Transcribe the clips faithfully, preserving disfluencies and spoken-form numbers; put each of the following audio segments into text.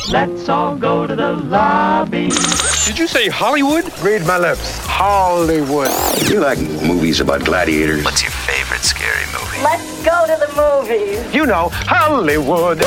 Let's all go to the lobby. Did you say Hollywood? Read my lips. Hollywood. You like movies about gladiators? What's your favorite scary movie? Let's go to the movies. You know, Hollywood.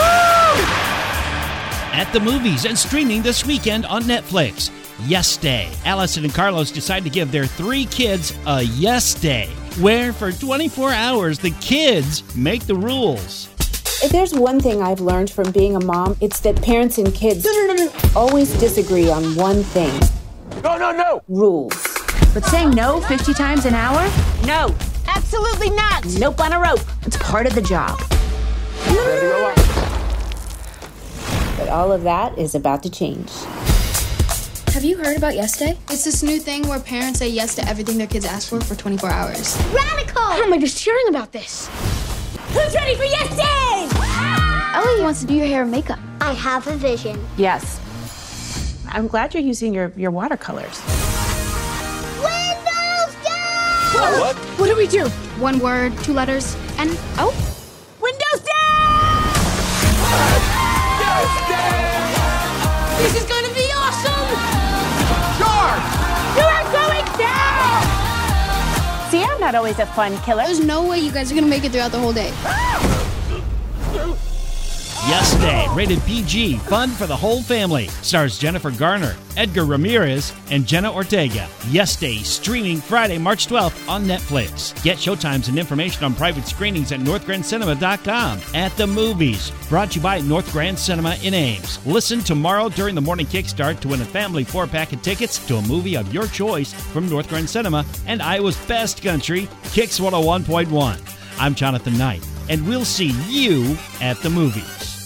At the movies and streaming this weekend on Netflix. Yes Day. Allison and Carlos decide to give their three kids a yes day, where for twenty-four hours the kids make the rules. If there's one thing I've learned from being a mom, it's that parents and kids always disagree on one thing. No, no, no. Rules. But saying no fifty times an hour? No, absolutely not. Nope on a rope. It's part of the job. But all of that is about to change. Have you heard about Yes Day? It's this new thing where parents say yes to everything their kids ask for for twenty-four hours. Radical! How am I just hearing about this? Who's ready for Yes Day? Ellie wants to do your hair and makeup. I have a vision. Yes. I'm glad you're using your, your watercolors. Windows down! What? What do we do? One word, two letters, and oh. Windows down! Yes, Dad! This is gonna be awesome! George! You are going down! See, I'm not always a fun killer. There's no way you guys are gonna make it throughout the whole day. Yes Day, rated P G, fun for the whole family. Stars Jennifer Garner, Edgar Ramirez, and Jenna Ortega. Yes Day, streaming Friday, March twelfth on Netflix. Get showtimes and information on private screenings at north grand cinema dot com. At the movies, brought to you by North Grand Cinema in Ames. Listen tomorrow during the morning kickstart to win a family four-pack of tickets to a movie of your choice from North Grand Cinema and Iowa's best country, Kicks one oh one point one. I'm Jonathan Knight, and we'll see you at the movies.